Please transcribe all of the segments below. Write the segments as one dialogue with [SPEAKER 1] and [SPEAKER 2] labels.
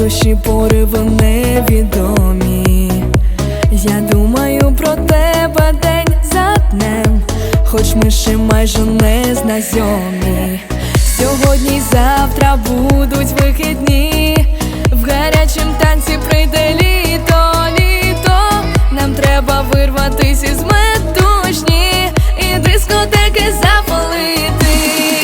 [SPEAKER 1] душі пориви невідомі. Я думаю про тебе день за днем, хоч ми ще майже не знайомі. Сьогодні й завтра будуть вихідні, в гарячім танці прийде літо, літо. Нам треба вирватись із метушні і дискотеки запалити.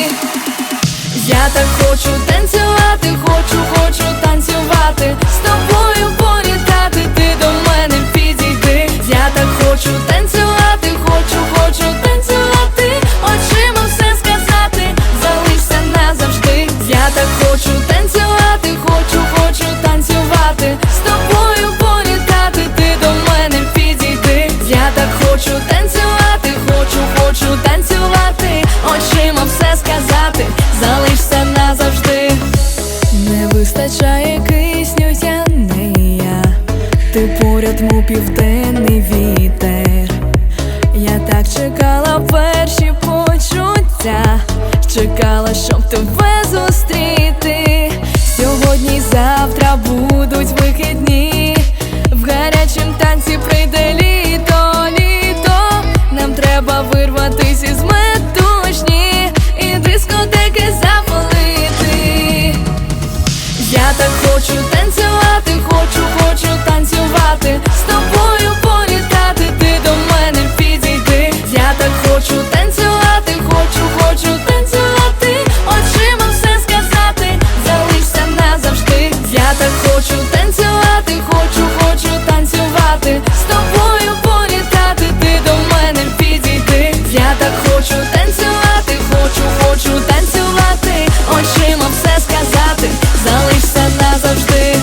[SPEAKER 1] Я так хочу танцювати, хочу танцювати, з тобою політати, ти до мене підійди. Я так хочу танцювати, хочу танцювати, очима все сказати, залишся назавжди. Я так хочу танцювати, хочу танцювати, з тобою політати, ти до мене підійди. Я так хочу танцювати, хочу танцювати, очима все сказати, залишся назавжди. Не вистачає кисню, я не я, ти поряд, мов південний вітер. Я так чекала перші почуття, чекала, щоб тебе зустріти. Сьогодні й завтра будуть вихідні, в гарячім танці прийде літо, літо. Нам треба вирватись із метушні і дискотеки запалити. Я так хочу танцювати, хочу танцювати, з тобою політати, ти до мене підійди. Я так хочу танцювати, хочу танцювати, очима все сказати, залишся назавжди. Я так хочу танцювати, хочу танцювати, з тобою політати, ти до мене підійди. Я так хочу танцювати, хочу танцювати, очима все сказати, залишся назавжди.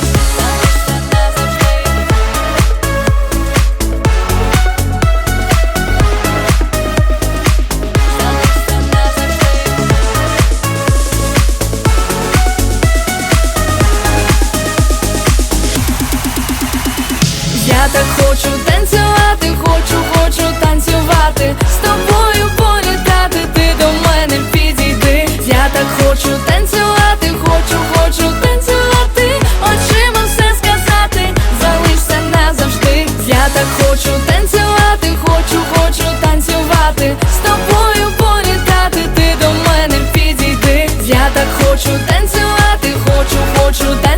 [SPEAKER 1] Я так хочу танцювати, хочу танцювати, з тобою політати, ти до мене підійди. Я так хочу танцювати, хочу танцювати, очима все сказати, залишся назавжди. Я так хочу танцювати, хочу танцювати, з тобою політати, ти до мене підійди. Я так хочу танцювати, хочу танцювати.